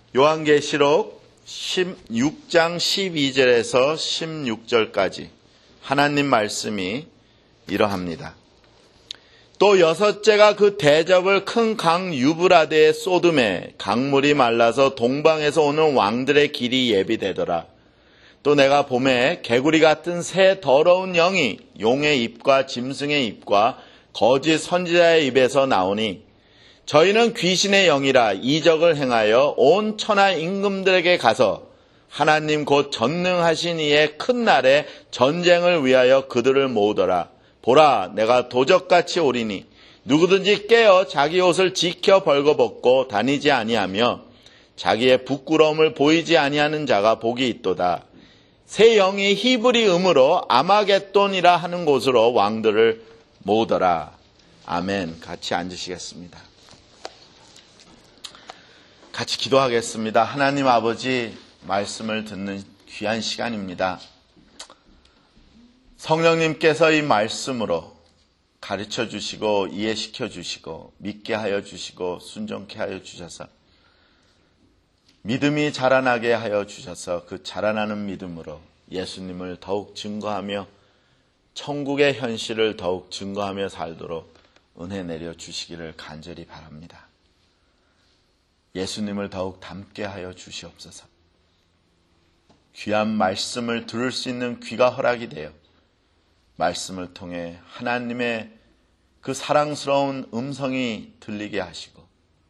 요한계시록 16장 12절에서 16절까지 하나님 말씀이 이러합니다. 또 여섯째가 그 대접을 큰 강 유브라데에 쏟음에 강물이 말라서 동방에서 오는 왕들의 길이 예비되더라. 또 내가 봄에 개구리 같은 새 더러운 영이 용의 입과 짐승의 입과 거짓 선지자의 입에서 나오니 저희는 귀신의 영이라 이적을 행하여 온 천하 임금들에게 가서 하나님 곧 전능하신 이의 큰 날에 전쟁을 위하여 그들을 모으더라. 보라, 내가 도적같이 오리니 누구든지 깨어 자기 옷을 지켜 벌거벗고 다니지 아니하며 자기의 부끄러움을 보이지 아니하는 자가 복이 있도다. 새 영이 히브리 음으로 아마겟돈이라 하는 곳으로 왕들을 모으더라. 아멘. 같이 앉으시겠습니다. 같이 기도하겠습니다. 하나님 아버지, 말씀을 듣는 귀한 시간입니다. 성령님께서 이 말씀으로 가르쳐 주시고 이해시켜 주시고 믿게 하여 주시고 순종케 하여 주셔서 믿음이 자라나게 하여 주셔서 그 자라나는 믿음으로 예수님을 더욱 증거하며 천국의 현실을 더욱 증거하며 살도록 은혜 내려 주시기를 간절히 바랍니다. 예수님을 더욱 닮게 하여 주시옵소서. 귀한 말씀을 들을 수 있는 귀가 허락이 되어 말씀을 통해 하나님의 그 사랑스러운 음성이 들리게 하시고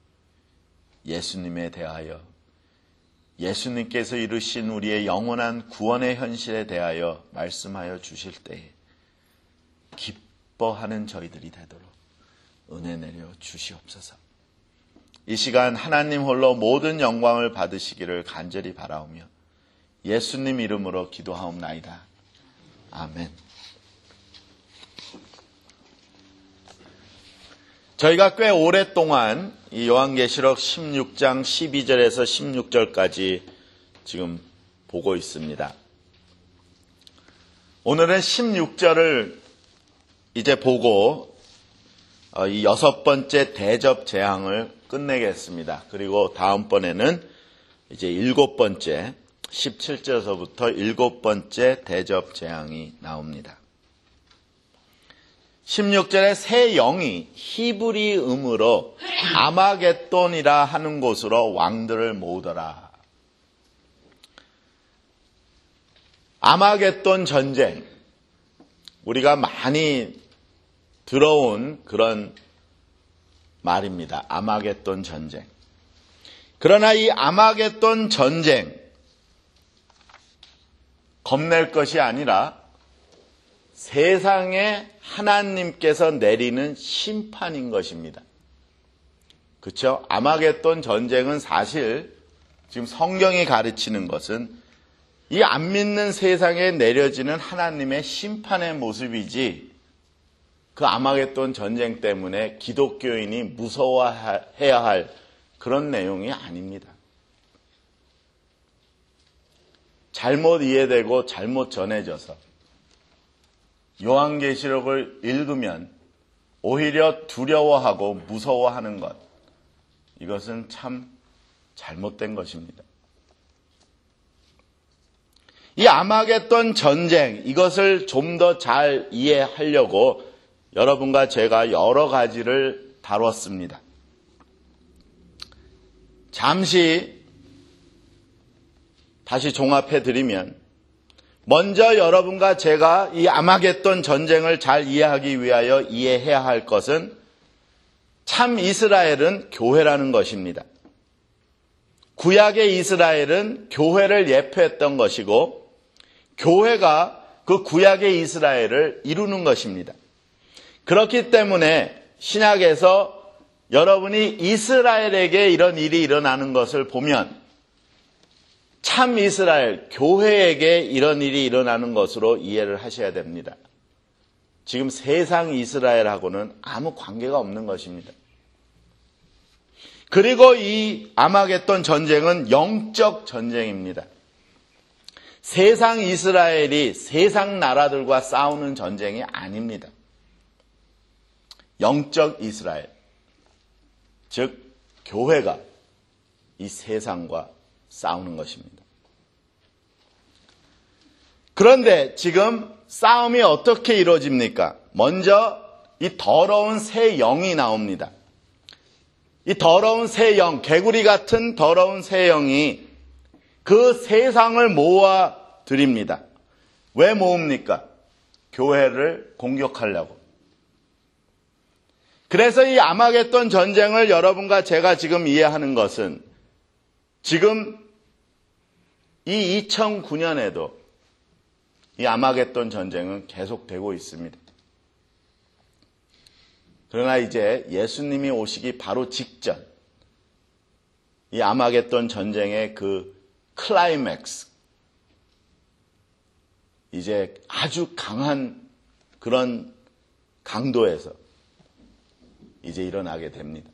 예수님에 대하여 예수님께서 이루신 우리의 영원한 구원의 현실에 대하여 말씀하여 주실 때에 기뻐하는 저희들이 되도록 은혜 내려 주시옵소서. 이 시간 하나님 홀로 모든 영광을 받으시기를 간절히 바라오며 예수님 이름으로 기도하옵나이다. 아멘. 저희가 꽤 오랫동안 이 요한계시록 16장 12절에서 16절까지 지금 보고 있습니다. 오늘은 16절을 이제 보고 이 6번째 대접 재앙을 끝내겠습니다. 그리고 다음번에는 이제 7번째 17절에서부터 7번째 대접 재앙이 나옵니다. 16절에 새 영이 히브리 음으로 아마겟돈이라 하는 곳으로 왕들을 모으더라. 아마겟돈 전쟁, 우리가 많이 들어온 그런 말입니다. 아마겟돈 전쟁. 그러나 이 아마겟돈 전쟁, 겁낼 것이 아니라 세상에 하나님께서 내리는 심판인 것입니다. 그렇죠? 아마겟돈 전쟁은 사실 지금 성경이 가르치는 것은 이 안 믿는 세상에 내려지는 하나님의 심판의 모습이지 그 아마겟돈 전쟁 때문에 기독교인이 무서워해야 할 그런 내용이 아닙니다. 잘못 이해되고 잘못 전해져서 요한계시록을 읽으면 오히려 두려워하고 무서워하는 것, 이것은 참 잘못된 것입니다. 이 아마겟돈 전쟁, 이것을 좀 더 잘 이해하려고 여러분과 제가 여러 가지를 다뤘습니다. 잠시 다시 종합해 드리면, 먼저 여러분과 제가 이 아마겟돈 전쟁을 잘 이해하기 위하여 이해해야 할 것은 참 이스라엘은 교회라는 것입니다. 구약의 이스라엘은 교회를 예표했던 것이고 교회가 그 구약의 이스라엘을 이루는 것입니다. 그렇기 때문에 신약에서 여러분이 이스라엘에게 이런 일이 일어나는 것을 보면 참 이스라엘, 교회에게 이런 일이 일어나는 것으로 이해를 하셔야 됩니다. 지금 세상 이스라엘하고는 아무 관계가 없는 것입니다. 그리고 이 아마겟돈 전쟁은 영적 전쟁입니다. 세상 이스라엘이 세상 나라들과 싸우는 전쟁이 아닙니다. 영적 이스라엘, 즉 교회가 이 세상과 싸우는 것입니다. 그런데 지금 싸움이 어떻게 이루어집니까? 먼저 이 더러운 새 영이 나옵니다. 이 더러운 새 영, 개구리 같은 더러운 새 영이 그 세상을 모아 드립니다. 왜 모읍니까? 교회를 공격하려고. 그래서 이 아마겟돈 전쟁을 여러분과 제가 지금 이해하는 것은 지금 이 2009년에도 이 아마겟돈 전쟁은 계속되고 있습니다. 그러나 이제 예수님이 오시기 바로 직전 이 아마겟돈 전쟁의 그 클라이맥스, 이제 아주 강한 그런 강도에서 이제 일어나게 됩니다.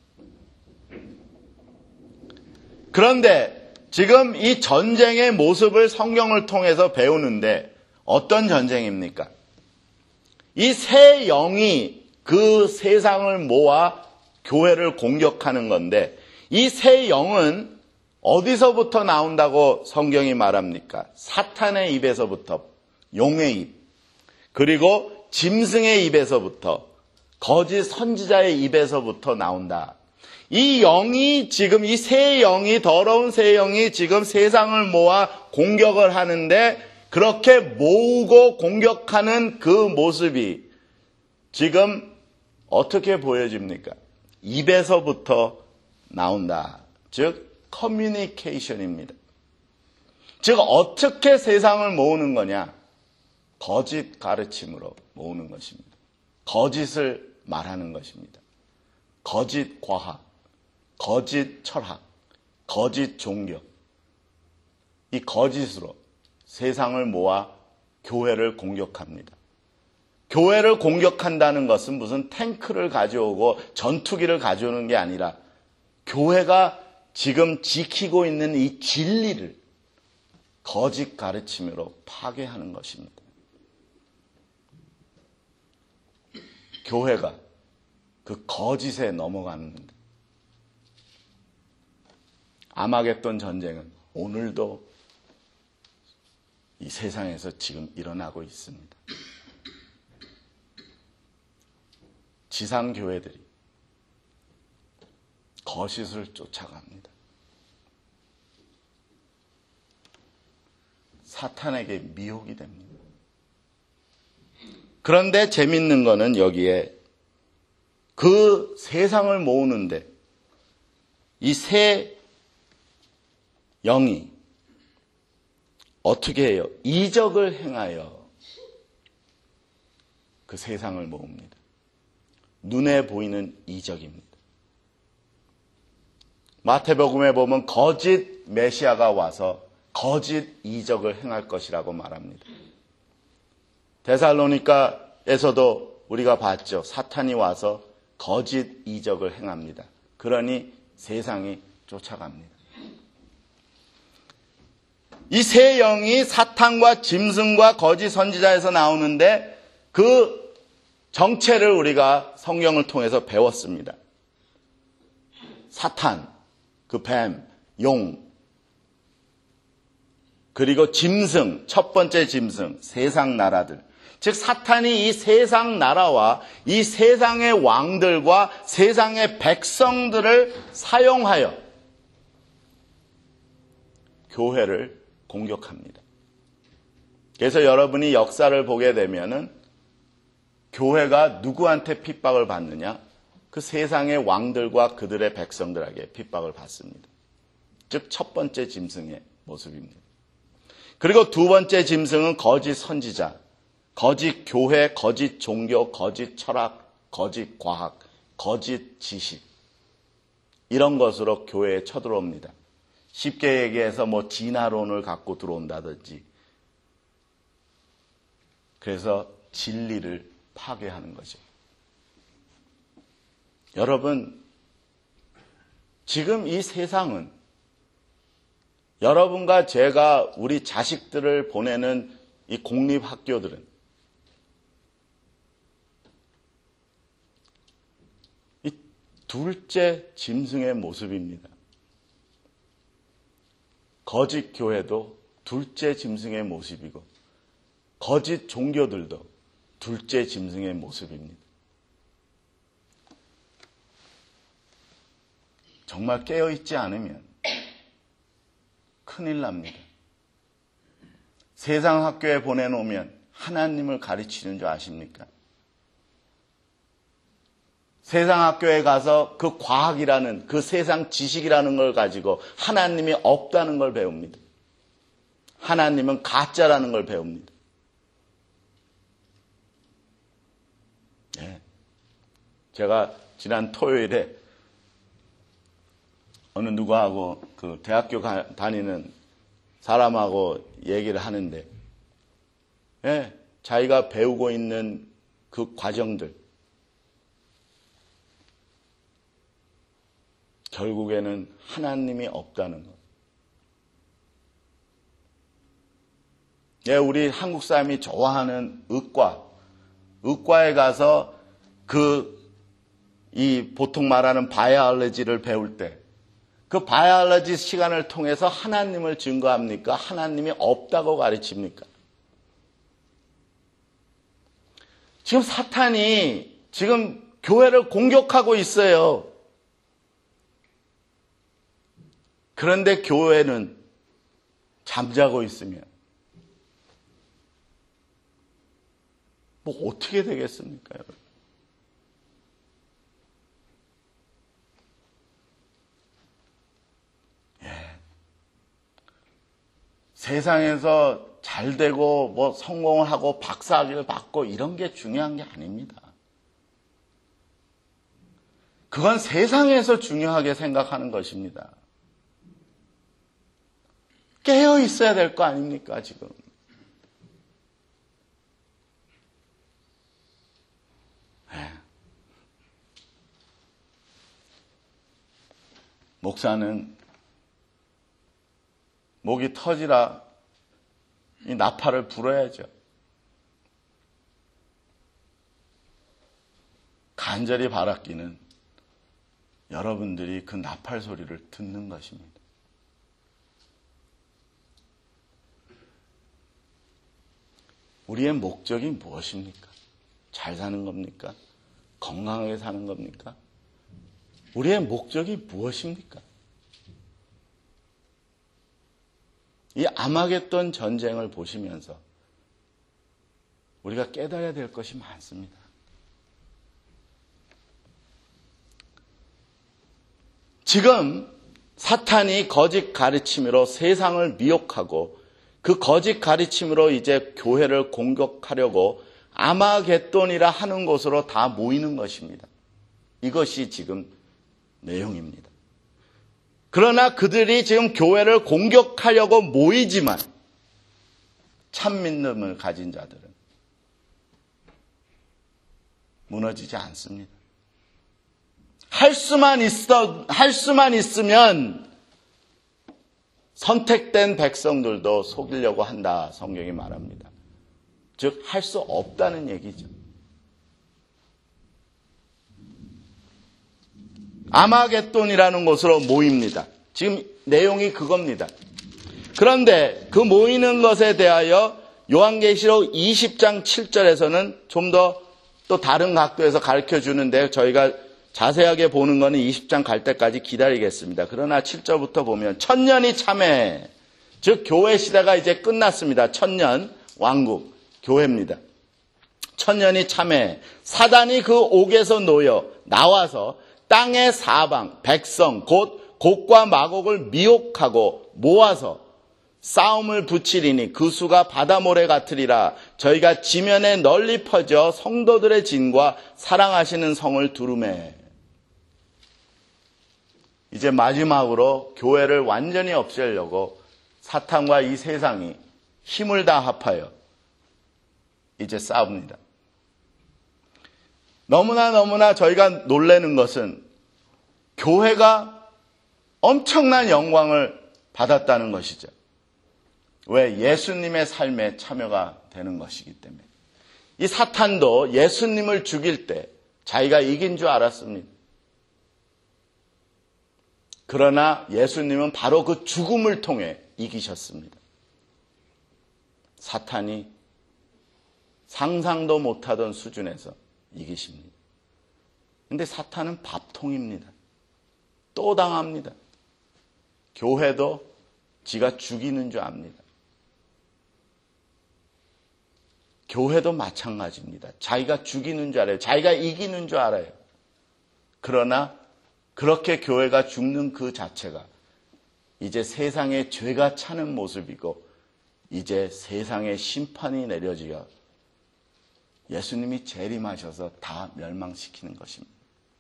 그런데 지금 이 전쟁의 모습을 성경을 통해서 배우는데 어떤 전쟁입니까? 이 새 영이 그 세상을 모아 교회를 공격하는 건데 이 새 영은 어디서부터 나온다고 성경이 말합니까? 사탄의 입에서부터, 용의 입, 그리고 짐승의 입에서부터, 거짓 선지자의 입에서부터 나온다. 이 영이 지금 이 새 영이, 더러운 새 영이 지금 세상을 모아 공격을 하는데 그렇게 모으고 공격하는 그 모습이 지금 어떻게 보여집니까? 입에서부터 나온다. 즉 커뮤니케이션입니다. 즉 어떻게 세상을 모으는 거냐? 거짓 가르침으로 모으는 것입니다. 거짓을 말하는 것입니다. 거짓 과학, 거짓 철학, 거짓 종교, 이 거짓으로 세상을 모아 교회를 공격합니다. 교회를 공격한다는 것은 무슨 탱크를 가져오고 전투기를 가져오는 게 아니라 교회가 지금 지키고 있는 이 진리를 거짓 가르침으로 파괴하는 것입니다. 교회가 그 거짓에 넘어가는 아마겟돈 전쟁은 오늘도 이 세상에서 지금 일어나고 있습니다. 지상교회들이 거짓을 쫓아갑니다. 사탄에게 미혹이 됩니다. 그런데 재밌는 거는 여기에 그 세상을 모으는데 이 새 영이 어떻게 해요? 이적을 행하여 그 세상을 모읍니다. 눈에 보이는 이적입니다. 마태복음에 보면 거짓 메시아가 와서 거짓 이적을 행할 것이라고 말합니다. 데살로니가에서도 우리가 봤죠. 사탄이 와서 거짓 이적을 행합니다. 그러니 세상이 쫓아갑니다. 이 새 영이 사탄과 짐승과 거짓 선지자에서 나오는데 그 정체를 우리가 성경을 통해서 배웠습니다. 사탄, 그 뱀, 용, 그리고 짐승, 첫 번째 짐승, 세상 나라들. 즉 사탄이 이 세상 나라와 이 세상의 왕들과 세상의 백성들을 사용하여 교회를 공격합니다. 그래서 여러분이 역사를 보게 되면은 교회가 누구한테 핍박을 받느냐? 그 세상의 왕들과 그들의 백성들에게 핍박을 받습니다. 즉 첫 번째 짐승의 모습입니다. 그리고 두 번째 짐승은 거짓 선지자, 거짓 교회, 거짓 종교, 거짓 철학, 거짓 과학, 거짓 지식, 이런 것으로 교회에 쳐들어옵니다. 쉽게 얘기해서 뭐 진화론을 갖고 들어온다든지, 그래서 진리를 파괴하는 거죠. 여러분, 지금 이 세상은 여러분과 제가 우리 자식들을 보내는 이 공립학교들은 이 둘째 짐승의 모습입니다. 거짓 교회도 둘째 짐승의 모습이고 거짓 종교들도 둘째 짐승의 모습입니다. 정말 깨어있지 않으면 큰일 납니다. 세상 학교에 보내놓으면 하나님을 가르치는 줄 아십니까? 세상 학교에 가서 그 과학이라는, 그 세상 지식이라는 걸 가지고 하나님이 없다는 걸 배웁니다. 하나님은 가짜라는 걸 배웁니다. 네. 제가 지난 토요일에 어느 누구하고 그 대학교 다니는 사람하고 얘기를 하는데, 네, 자기가 배우고 있는 그 과정들, 결국에는 하나님이 없다는 것. 예, 우리 한국 사람이 좋아하는 의과에 가서 보통 말하는 바이올로지를 배울 때, 그 바이올로지 시간을 통해서 하나님을 증거합니까? 하나님이 없다고 가르칩니까? 지금 사탄이 지금 교회를 공격하고 있어요. 그런데 교회는 잠자고 있으면 뭐 어떻게 되겠습니까, 여러분? 세상에서 잘 되고 뭐 성공을 하고 박사학위를 받고 이런 게 중요한 게 아닙니다. 그건 세상에서 중요하게 생각하는 것입니다. 깨어 있어야 될 거 아닙니까, 지금? 네. 목사는 목이 터지라 이 나팔을 불어야죠. 간절히 바라기는 여러분들이 그 나팔 소리를 듣는 것입니다. 우리의 목적이 무엇입니까? 잘 사는 겁니까? 건강하게 사는 겁니까? 우리의 목적이 무엇입니까? 이 아마겟돈 전쟁을 보시면서 우리가 깨달아야 될 것이 많습니다. 지금 사탄이 거짓 가르침으로 세상을 미혹하고 그 거짓 가르침으로 이제 교회를 공격하려고 아마겟돈이라 하는 곳으로 다 모이는 것입니다. 이것이 지금 내용입니다. 그러나 그들이 지금 교회를 공격하려고 모이지만 참 믿음을 가진 자들은 무너지지 않습니다. 할 수만 있으면 선택된 백성들도 속이려고 한다, 성경이 말합니다. 즉, 할 수 없다는 얘기죠. 아마겟돈이라는 곳으로 모입니다. 지금 내용이 그겁니다. 그런데 그 모이는 것에 대하여 요한계시록 20장 7절에서는 좀 더 또 다른 각도에서 가르쳐 주는데 저희가 자세하게 보는 것은 20장 갈 때까지 기다리겠습니다. 그러나 7절부터 보면 천년이 참해, 즉 교회 시대가 이제 끝났습니다. 천년 왕국 교회입니다. 천년이 참해, 사단이 그 옥에서 놓여 나와서 땅의 사방 백성 곧 곡과 마곡을 미혹하고 모아서 싸움을 붙이리니 그 수가 바다 모래 같으리라. 저희가 지면에 널리 퍼져 성도들의 진과 사랑하시는 성을 두루매. 이제 마지막으로 교회를 완전히 없애려고 사탄과 이 세상이 힘을 다 합하여 이제 싸웁니다. 너무나 저희가 놀라는 것은 교회가 엄청난 영광을 받았다는 것이죠. 왜? 예수님의 삶에 참여가 되는 것이기 때문에. 이 사탄도 예수님을 죽일 때 자기가 이긴 줄 알았습니다. 그러나 예수님은 바로 그 죽음을 통해 이기셨습니다. 사탄이 상상도 못하던 수준에서 이기십니다. 근데 사탄은 밥통입니다. 또 당합니다. 교회도 지가 죽이는 줄 압니다. 교회도 마찬가지입니다. 자기가 죽이는 줄 알아요. 자기가 이기는 줄 알아요. 그러나 그렇게 교회가 죽는 그 자체가 이제 세상에 죄가 차는 모습이고 이제 세상에 심판이 내려지어 예수님이 재림하셔서 다 멸망시키는 것입니다.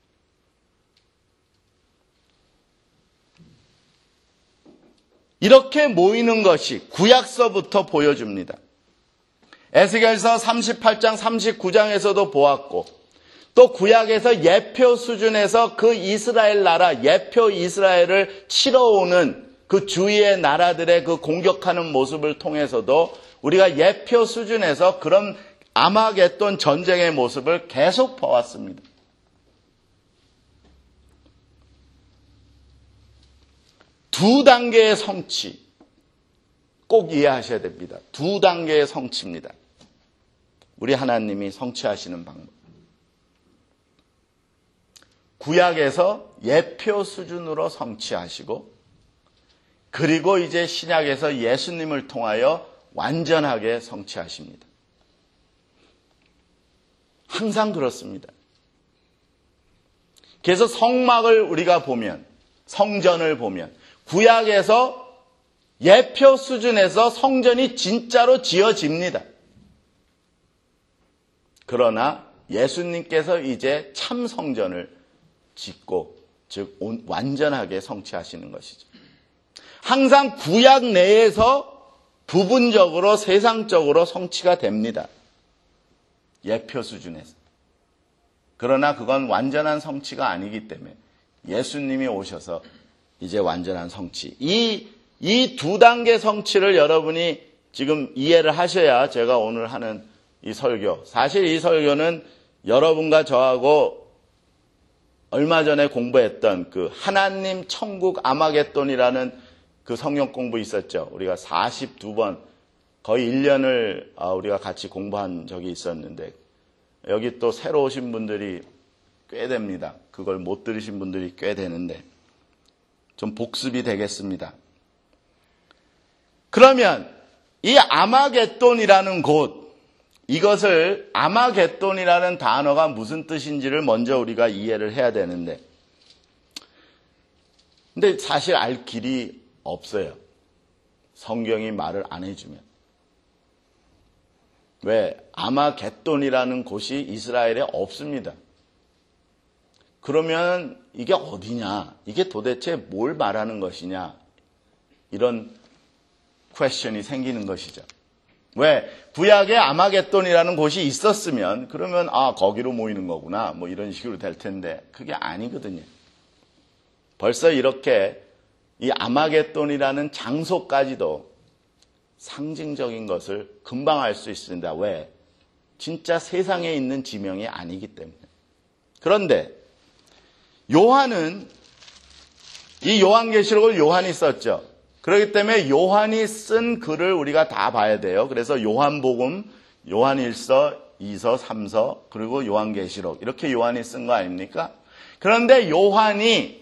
이렇게 모이는 것이 구약서부터 보여줍니다. 에스겔서 38장 39장에서도 보았고 또 구약에서 예표 수준에서 그 이스라엘 나라, 예표 이스라엘을 치러 오는 그 주위의 나라들의 그 공격하는 모습을 통해서도 우리가 예표 수준에서 그런 아마겟돈 전쟁의 모습을 계속 봐왔습니다. 두 단계의 성취 꼭 이해하셔야 됩니다. 두 단계의 성취입니다. 우리 하나님이 성취하시는 방법. 구약에서 예표 수준으로 성취하시고 그리고 이제 신약에서 예수님을 통하여 완전하게 성취하십니다. 항상 그렇습니다. 그래서 성막을 우리가 보면, 성전을 보면 구약에서 예표 수준에서 성전이 진짜로 지어집니다. 그러나 예수님께서 이제 참 성전을 짓고 즉 완전하게 성취하시는 것이죠. 항상 구약 내에서 부분적으로 세상적으로 성취가 됩니다. 예표 수준에서. 그러나 그건 완전한 성취가 아니기 때문에 예수님이 오셔서 이제 완전한 성취. 이 두 단계 성취를 여러분이 지금 이해를 하셔야 제가 오늘 하는 이 설교. 사실 이 설교는 여러분과 저하고 얼마 전에 공부했던 그 하나님 천국 아마겟돈이라는 그 성경 공부 있었죠. 우리가 42번 거의 1년을 우리가 같이 공부한 적이 있었는데 여기 또 새로 오신 분들이 꽤 됩니다. 그걸 못 들으신 분들이 꽤 되는데 좀 복습이 되겠습니다. 그러면 이 아마겟돈이라는 곳, 이것을 아마겟돈이라는 단어가 무슨 뜻인지를 먼저 우리가 이해를 해야 되는데 근데 사실 알 길이 없어요. 성경이 말을 안 해주면. 왜? 아마겟돈이라는 곳이 이스라엘에 없습니다. 그러면 이게 어디냐? 이게 도대체 뭘 말하는 것이냐? 이런 퀘스천이 생기는 것이죠. 왜? 구약에 아마겟돈이라는 곳이 있었으면 그러면 거기로 모이는 거구나 뭐 이런 식으로 될 텐데 그게 아니거든요. 벌써 이렇게 이 아마겟돈이라는 장소까지도 상징적인 것을 금방 알 수 있습니다. 왜? 진짜 세상에 있는 지명이 아니기 때문에. 그런데 요한은 이 요한계시록을 요한이 썼죠. 그렇기 때문에 요한이 쓴 글을 우리가 다 봐야 돼요. 그래서 요한복음, 요한일서, 2서, 3서, 그리고 요한계시록 이렇게 요한이 쓴 거 아닙니까? 그런데 요한이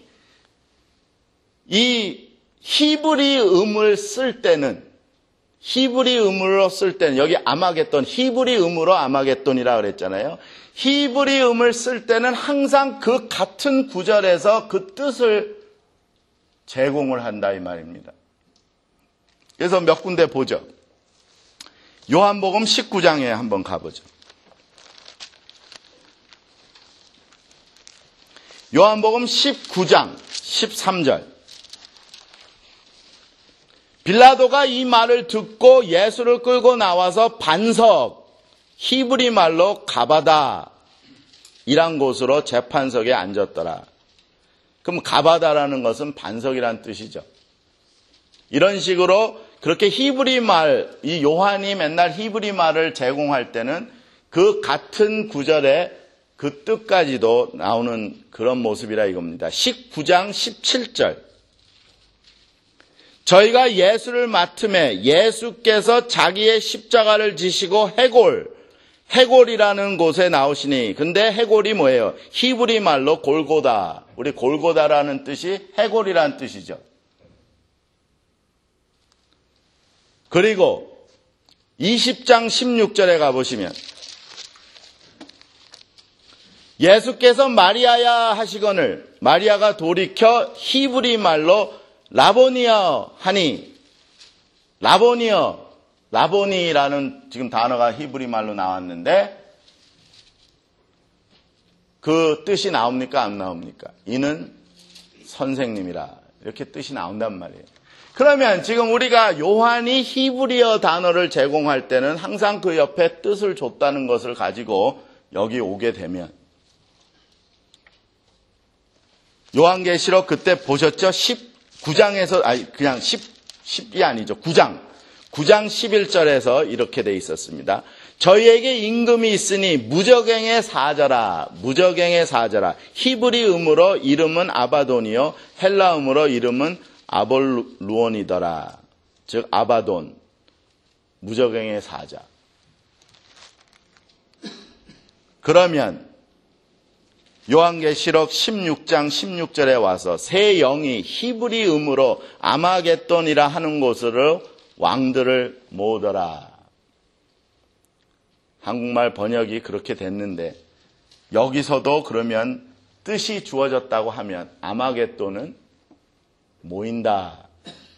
이 히브리 음을 쓸 때는 히브리 음으로 쓸 때는 여기 아마겟돈, 히브리 음으로 아마겟돈이라 그랬잖아요. 히브리 음을 쓸 때는 항상 그 같은 구절에서 그 뜻을 제공을 한다 이 말입니다. 그래서 몇 군데 보죠. 요한복음 19장에 한번 가보죠. 요한복음 19장 13절. 빌라도가 이 말을 듣고 예수를 끌고 나와서 반석, 히브리 말로 가바다 이란 곳으로 재판석에 앉았더라. 그럼 가바다라는 것은 반석이란 뜻이죠. 이런 식으로 그렇게 히브리 말, 이 요한이 맨날 히브리 말을 제공할 때는 그 같은 구절에 그 뜻까지도 나오는 그런 모습이라 이겁니다. 19장 17절. 저희가 예수를 맡음에 예수께서 자기의 십자가를 지시고 해골이라는 곳에 나오시니, 근데 해골이 뭐예요? 히브리 말로 골고다. 우리 골고다라는 뜻이 해골이라는 뜻이죠. 그리고 20장 16절에 가보시면 예수께서 마리아야 하시거늘 마리아가 돌이켜 히브리 말로 라보니여 하니, 라보니라는 지금 단어가 히브리 말로 나왔는데 그 뜻이 나옵니까? 안 나옵니까? 이는 선생님이라, 이렇게 뜻이 나온단 말이에요. 그러면 지금 우리가 요한이 히브리어 단어를 제공할 때는 항상 그 옆에 뜻을 줬다는 것을 가지고 여기 오게 되면, 요한계시록 그때 보셨죠? 19장에서, 그냥 10이 아니죠. 9장 11절에서 이렇게 돼 있었습니다. 저희에게 임금이 있으니 무저갱의 사자라. 히브리음으로 이름은 아바돈이요 헬라음으로 이름은 아볼루온이더라. 즉 아바돈, 무저갱의 사자. 그러면 요한계시록 16장 16절에 와서 새 영이 히브리음으로 아마겟돈이라 하는 곳으로 왕들을 모으더라. 한국말 번역이 그렇게 됐는데 여기서도 그러면 뜻이 주어졌다고 하면 아마겟돈은 모인다.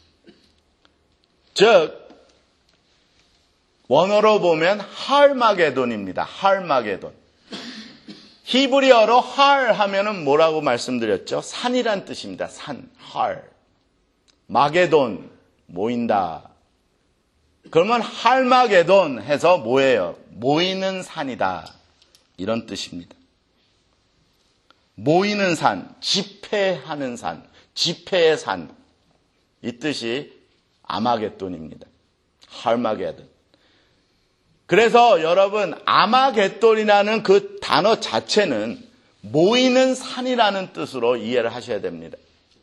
즉 원어로 보면 할마게돈입니다. 할마게돈. 히브리어로 할 하면은 뭐라고 말씀드렸죠? 산이란 뜻입니다. 산, 할. 마게돈, 모인다. 그러면 할마게돈 해서 뭐예요? 모이는 산이다. 이런 뜻입니다. 모이는 산, 집회하는 산, 집회의 산. 이 뜻이 아마겟돈입니다. 할마게돈. 그래서 여러분, 아마겟돈이라는 그 단어 자체는 모이는 산이라는 뜻으로 이해를 하셔야 됩니다.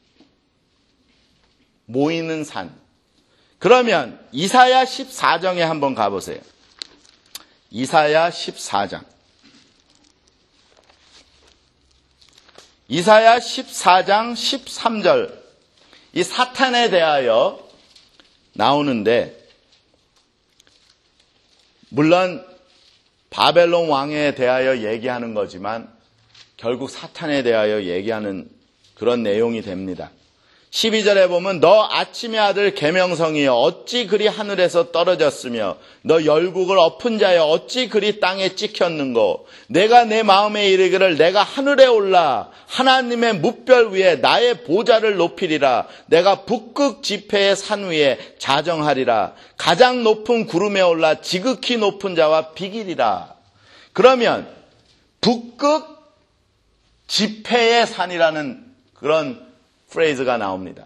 모이는 산. 그러면 이사야 14장에 한번 가보세요. 이사야 14장. 이사야 14장 13절. 이 사탄에 대하여 나오는데, 물론 바벨론 왕에 대하여 얘기하는 거지만 결국 사탄에 대하여 얘기하는 그런 내용이 됩니다. 12절에 보면 너 아침의 아들 계명성이여 어찌 그리 하늘에서 떨어졌으며 너 열국을 엎은 자여 어찌 그리 땅에 찍혔는고 내가 내 마음에 이르기를 내가 하늘에 올라 하나님의 뭇별 위에 나의 보좌를 높이리라. 내가 북극 지폐의 산 위에 자정하리라. 가장 높은 구름에 올라 지극히 높은 자와 비기리라. 그러면 북극 지폐의 산이라는 그런 프레이즈가 나옵니다.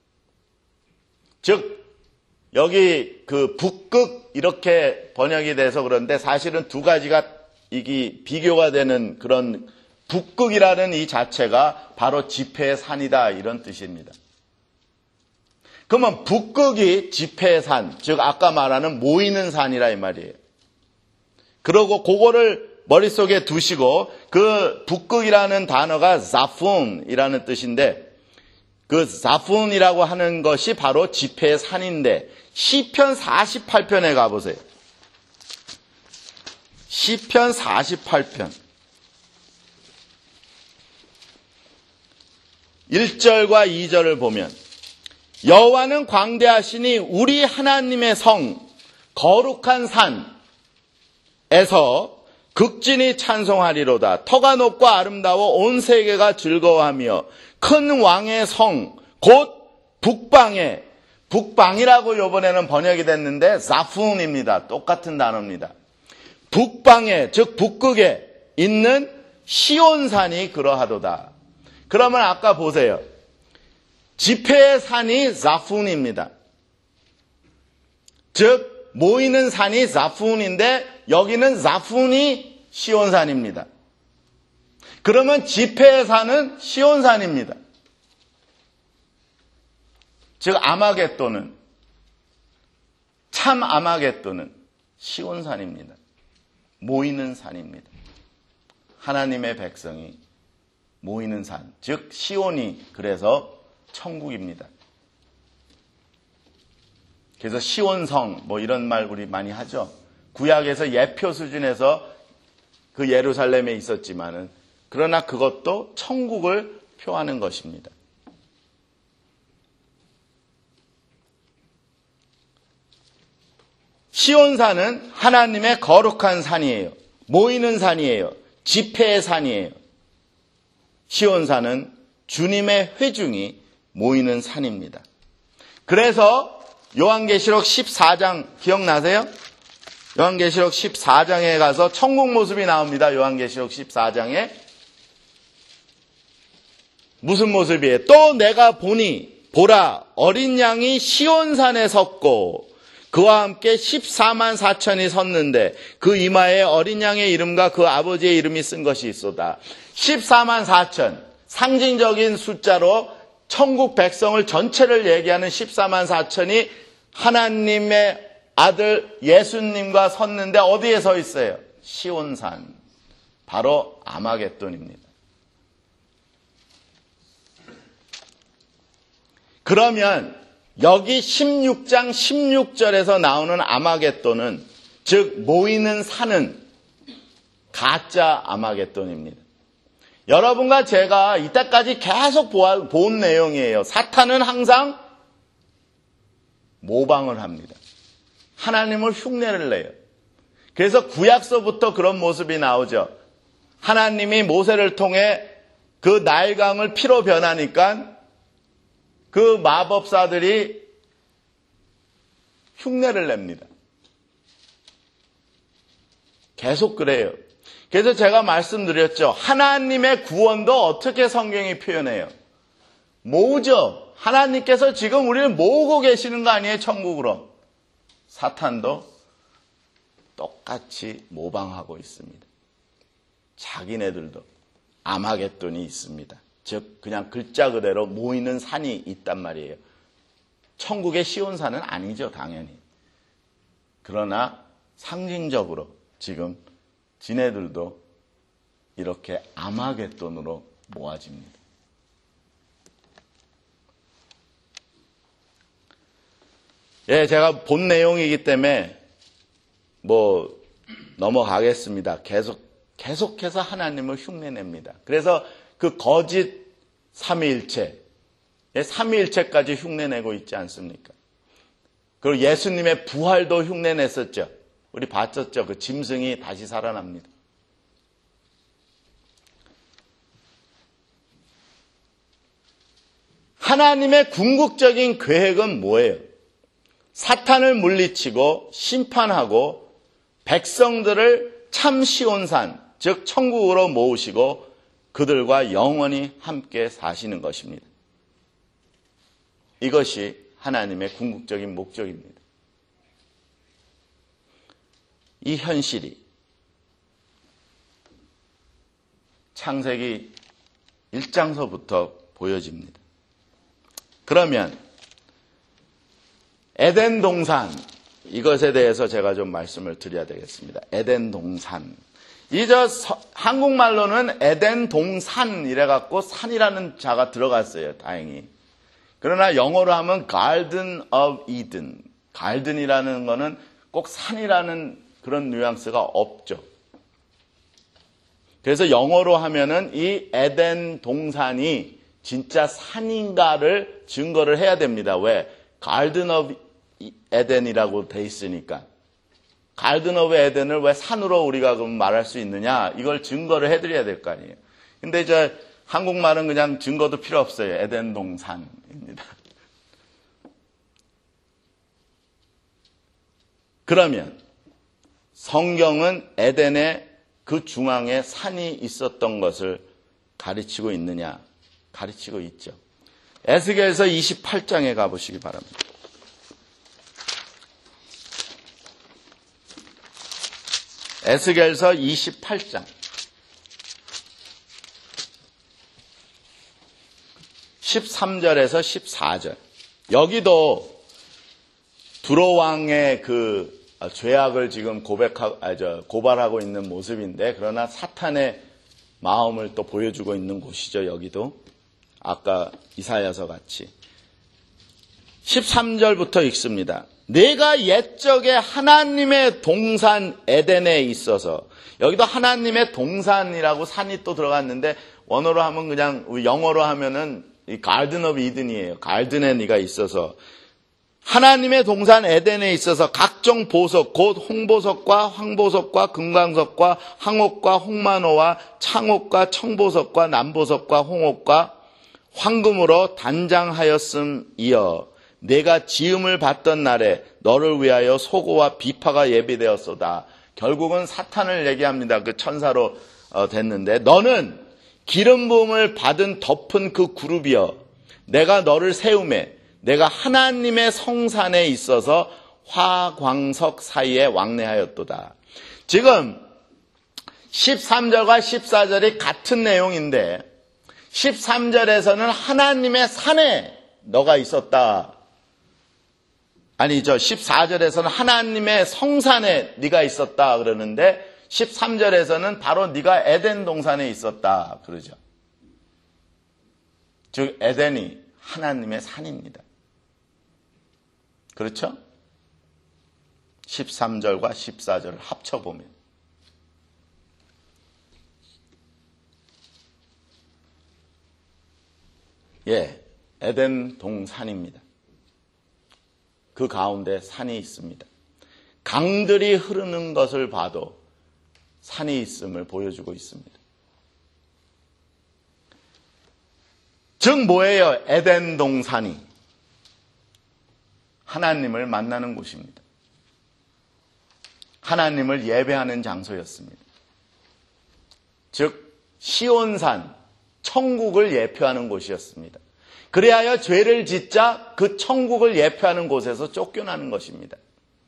즉 여기 그 북극 이렇게 번역이 돼서 그런데 사실은 두 가지가 이게 비교가 되는 그런 북극이라는 이 자체가 바로 지폐의 산이다 이런 뜻입니다. 그러면 북극이 지폐의 산, 즉 아까 말하는 모이는 산이라 이 말이에요. 그러고 그거를 머릿속에 두시고 그 북극이라는 단어가 자푼이라는 뜻인데 그 자푼이라고 하는 것이 바로 지폐의 산인데 시편 48편에 가보세요. 시편 48편 1절과 2절을 보면 여호와는 광대하시니 우리 하나님의 성 거룩한 산에서 극진히 찬송하리로다. 터가 높고 아름다워 온 세계가 즐거워하며 큰 왕의 성 곧 북방에 북방이라고 이번에는 번역이 됐는데 자푼입니다. 똑같은 단어입니다. 북방에 즉 북극에 있는 시온산이 그러하도다. 그러면 아까 보세요. 지폐의 산이 자푼입니다. 즉 모이는 산이 자푼인데 여기는 자푼이 시온산입니다. 그러면 지폐의 산은 시온산입니다. 즉 아마겟돈은, 참 아마겟돈은 시온산입니다. 모이는 산입니다. 하나님의 백성이 모이는 산, 즉 시온이 그래서 천국입니다. 그래서 시온성 뭐 이런 말 우리 많이 하죠. 구약에서 예표 수준에서 그 예루살렘에 있었지만은 그러나 그것도 천국을 표하는 것입니다. 시온산은 하나님의 거룩한 산이에요. 모이는 산이에요. 집회의 산이에요. 시온산은 주님의 회중이 모이는 산입니다. 그래서 요한계시록 14장 기억나세요? 요한계시록 14장에 가서 천국 모습이 나옵니다. 요한계시록 14장에 무슨 모습이에요? 또 내가 보라 어린 양이 시온산에 섰고 그와 함께 14만 4천이 섰는데 그 이마에 어린 양의 이름과 그 아버지의 이름이 쓴 것이 있었다. 14만 4천, 상징적인 숫자로 천국 백성을 전체를 얘기하는 14만 4천이 하나님의 아들 예수님과 섰는데 어디에 서 있어요? 시온산, 바로 아마겟돈입니다. 그러면 여기 16장 16절에서 나오는 아마겟돈은, 즉 모이는 산은 가짜 아마겟돈입니다. 여러분과 제가 이때까지 계속 본 내용이에요. 사탄은 항상 모방을 합니다. 하나님을 흉내를 내요. 그래서 구약서부터 그런 모습이 나오죠. 하나님이 모세를 통해 그 나일강을 피로 변하니까 그 마법사들이 흉내를 냅니다. 계속 그래요. 그래서 제가 말씀드렸죠. 하나님의 구원도 어떻게 성경이 표현해요? 모으죠. 하나님께서 지금 우리를 모으고 계시는 거 아니에요? 천국으로. 사탄도 똑같이 모방하고 있습니다. 자기네들도 아마겟돈이 있습니다. 즉 그냥 글자 그대로 모이는 산이 있단 말이에요. 천국의 시온산은 아니죠, 당연히. 그러나 상징적으로 지금 지네들도 이렇게 아마겟돈으로 모아집니다. 예, 제가 본 내용이기 때문에 뭐 넘어가겠습니다. 계속해서 하나님을 흉내냅니다. 그래서 그 거짓 삼위일체, 삼위일체까지 흉내내고 있지 않습니까? 그리고 예수님의 부활도 흉내냈었죠. 우리 봤었죠. 그 짐승이 다시 살아납니다. 하나님의 궁극적인 계획은 뭐예요? 사탄을 물리치고 심판하고 백성들을 참 시온산, 즉 천국으로 모으시고 그들과 영원히 함께 사시는 것입니다. 이것이 하나님의 궁극적인 목적입니다. 이 현실이 창세기 1장서부터 보여집니다. 그러면 에덴 동산, 이것에 대해서 제가 좀 말씀을 드려야 되겠습니다. 에덴 동산. 한국말로는 에덴 동산 이래갖고 산이라는 자가 들어갔어요, 다행히. 그러나 영어로 하면 Garden of Eden. 갈든이라는 거는 꼭 산이라는 그런 뉘앙스가 없죠. 그래서 영어로 하면은 이 에덴 동산이 진짜 산인가를 증거를 해야 됩니다. 왜? Garden of Eden이라고 돼 있으니까. Garden of Eden을 왜 산으로 우리가 그럼 말할 수 있느냐? 이걸 증거를 해드려야 될 거 아니에요. 근데 이제 한국말은 그냥 증거도 필요 없어요. 에덴 동산입니다. 그러면 성경은 에덴의 그 중앙에 산이 있었던 것을 가르치고 있느냐? 가르치고 있죠. 에스겔서 28장에 가보시기 바랍니다. 에스겔서 28장 13절에서 14절. 여기도 두로왕의 그 죄악을 지금 고발하고 있는 모습인데, 그러나 사탄의 마음을 또 보여주고 있는 곳이죠. 여기도 아까 이사야서 같이 13절부터 읽습니다. 내가 옛적에 하나님의 동산 에덴에 있어서, 여기도 하나님의 동산이라고 산이 또 들어갔는데, 원어로 하면 그냥 영어로 하면은 이 가든 오브 이든이에요. 가든에 네가 있어서, 하나님의 동산 에덴에 있어서 각종 보석 곧 홍보석과 황보석과 금광석과 항옥과 홍만호와 창옥과 청보석과 남보석과 홍옥과 황금으로 단장하였음이여 내가 지음을 받던 날에 너를 위하여 소고와 비파가 예비되었소다. 결국은 사탄을 얘기합니다. 그 천사로 됐는데, 너는 기름 부음을 받은 덮은 그 그룹이여 내가 너를 세우매 내가 하나님의 성산에 있어서 화광석 사이에 왕래하였도다. 지금 13절과 14절이 같은 내용인데 13절에서는 하나님의 산에 너가 있었다. 아니죠. 14절에서는 하나님의 성산에 네가 있었다 그러는데 13절에서는 바로 네가 에덴 동산에 있었다 그러죠. 즉 에덴이 하나님의 산입니다. 그렇죠? 13절과 14절을 합쳐보면 에덴 동산입니다. 그 가운데 산이 있습니다. 강들이 흐르는 것을 봐도 산이 있음을 보여주고 있습니다. 즉 뭐예요? 에덴 동산이 하나님을 만나는 곳입니다. 하나님을 예배하는 장소였습니다. 즉 시온산, 천국을 예표하는 곳이었습니다. 그리하여 죄를 짓자 그 천국을 예표하는 곳에서 쫓겨나는 것입니다.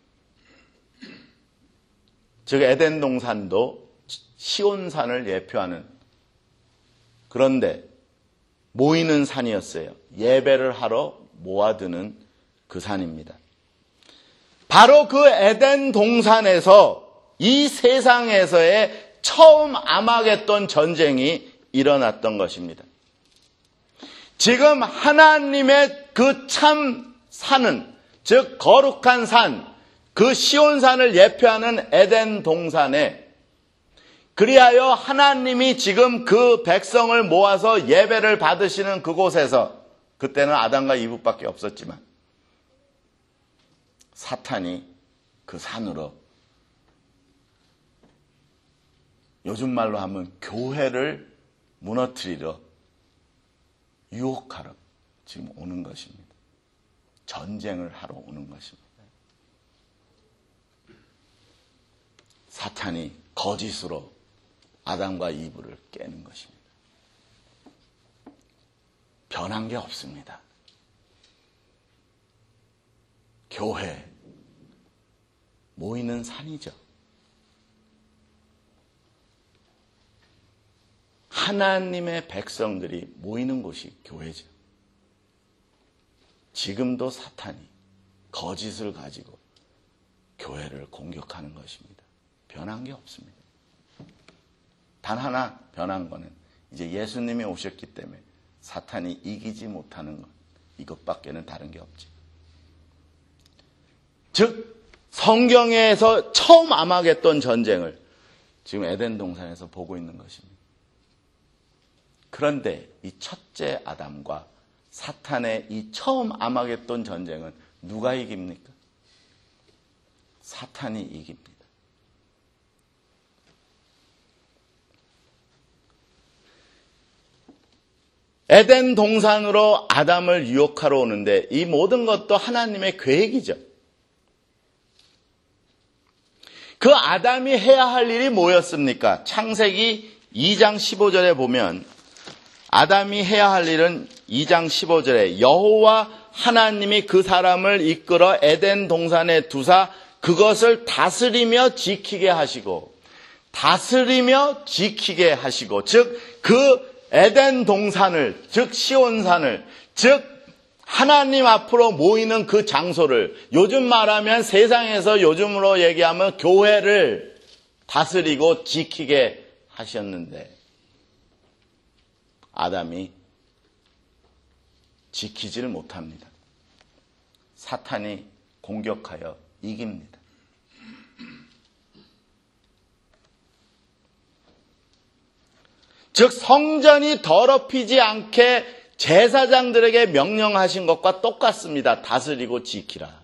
즉 에덴 동산도 시온산을 예표하는, 그런데 모이는 산이었어요. 예배를 하러 모아드는 그 산입니다. 바로 그 에덴 동산에서 이 세상에서의 처음 아마겟돈 전쟁이 일어났던 것입니다. 지금 하나님의 그 참 산은, 즉 거룩한 산, 그 시온산을 예표하는 에덴 동산에, 그리하여 하나님이 지금 그 백성을 모아서 예배를 받으시는 그곳에서, 그때는 아담과 이브밖에 없었지만 사탄이 그 산으로, 요즘 말로 하면 교회를 무너뜨리러, 유혹하러 지금 오는 것입니다. 전쟁을 하러 오는 것입니다. 사탄이 거짓으로 아담과 이브를 깨는 것입니다. 변한 게 없습니다. 교회, 모이는 산이죠. 하나님의 백성들이 모이는 곳이 교회죠. 지금도 사탄이 거짓을 가지고 교회를 공격하는 것입니다. 변한 게 없습니다. 단 하나 변한 거는 이제 예수님이 오셨기 때문에 사탄이 이기지 못하는 것, 이것밖에는 다른 게 없지. 즉 성경에서 처음 아마겟돈 전쟁을 지금 에덴 동산에서 보고 있는 것입니다. 그런데 이 첫째 아담과 사탄의 이 처음 아마겟돈 전쟁은 누가 이깁니까? 사탄이 이깁니다. 에덴 동산으로 아담을 유혹하러 오는데 이 모든 것도 하나님의 계획이죠. 그 아담이 해야 할 일이 뭐였습니까? 창세기 2장 15절에 보면 아담이 해야 할 일은 2장 15절에 여호와 하나님이 그 사람을 이끌어 에덴 동산에 두사 그것을 다스리며 지키게 하시고, 다스리며 지키게 하시고, 즉 그 에덴 동산을, 즉 시온산을, 즉 하나님 앞으로 모이는 그 장소를, 요즘 말하면 세상에서 요즘으로 얘기하면 교회를 다스리고 지키게 하셨는데 아담이 지키지를 못합니다. 사탄이 공격하여 이깁니다. 즉 성전이 더럽히지 않게 제사장들에게 명령하신 것과 똑같습니다. 다스리고 지키라.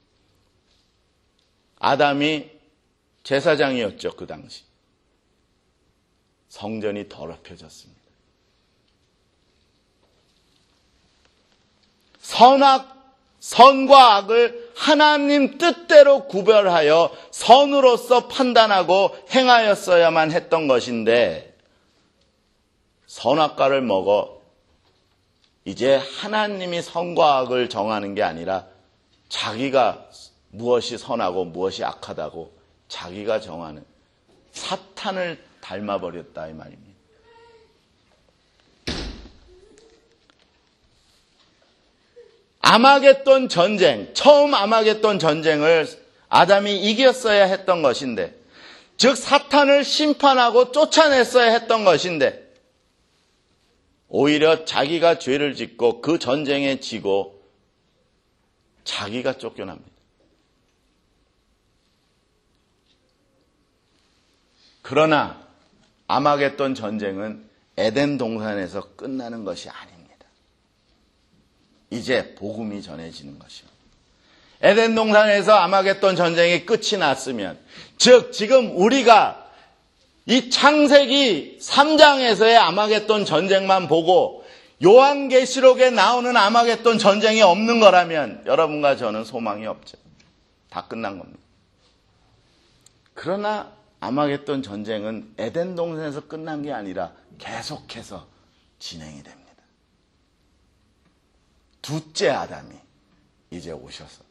아담이 제사장이었죠. 그 당시. 성전이 더럽혀졌습니다. 선과 악을 하나님 뜻대로 구별하여 선으로서 판단하고 행하였어야만 했던 것인데 선악과를 먹어 이제 하나님이 선과 악을 정하는 게 아니라 자기가 무엇이 선하고 무엇이 악하다고 자기가 정하는 사탄을 닮아버렸다 이 말입니다. 아마겟돈 전쟁, 처음 아마겟돈 전쟁을 아담이 이겼어야 했던 것인데, 즉 사탄을 심판하고 쫓아냈어야 했던 것인데 오히려 자기가 죄를 짓고 그 전쟁에 지고 자기가 쫓겨납니다. 그러나 아마겟돈 전쟁은 에덴 동산에서 끝나는 것이 아닙니다. 이제 복음이 전해지는 것입니다. 에덴 동산에서 아마겟돈 전쟁이 끝이 났으면, 즉 지금 우리가 이 창세기 3장에서의 아마겟돈 전쟁만 보고 요한계시록에 나오는 아마겟돈 전쟁이 없는 거라면 여러분과 저는 소망이 없죠. 다 끝난 겁니다. 그러나 아마겟돈 전쟁은 에덴 동산에서 끝난 게 아니라 계속해서 진행이 됩니다. 둘째 아담이 이제 오셔서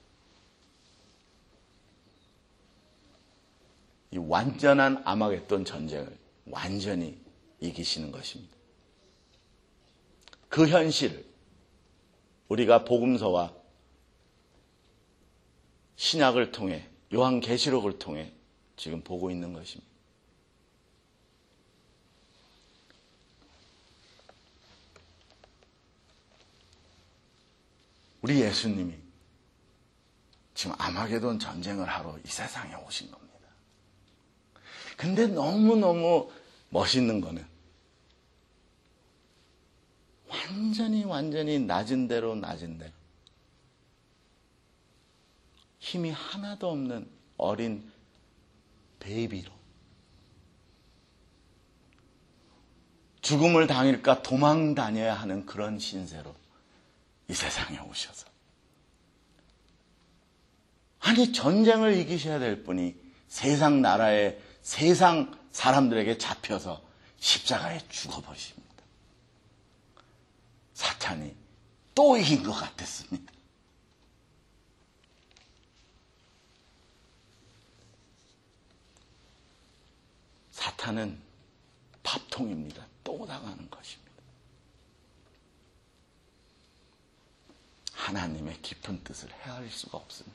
이 완전한 아마겟돈 전쟁을 완전히 이기시는 것입니다. 그 현실을 우리가 복음서와 신약을 통해 요한계시록을 통해 지금 보고 있는 것입니다. 우리 예수님이 지금 아마겟돈 전쟁을 하러 이 세상에 오신 겁니다. 근데 너무너무 멋있는 거는 완전히 낮은 대로 힘이 하나도 없는 어린 베이비로 죽음을 당할까 도망 다녀야 하는 그런 신세로 이 세상에 오셔서, 아니 전쟁을 이기셔야 될 분이 세상 나라에 세상 사람들에게 잡혀서 십자가에 죽어버리십니다. 사탄이 또 이긴 것 같았습니다. 사탄은 밥통입니다. 또 당하는 것입니다. 하나님의 깊은 뜻을 헤아릴 수가 없습니다.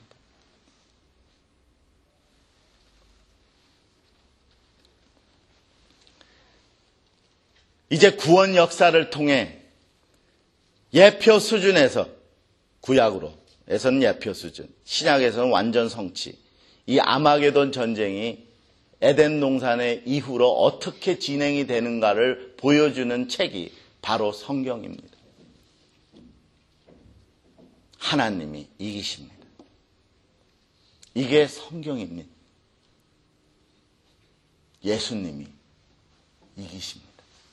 이제 구원 역사를 통해 예표 수준에서, 구약으로에서는 예표 수준, 신약에서는 완전 성취, 이 아마겟돈 전쟁이 에덴 동산의 이후로 어떻게 진행이 되는가를 보여주는 책이 바로 성경입니다. 하나님이 이기십니다. 이게 성경입니다. 예수님이 이기십니다.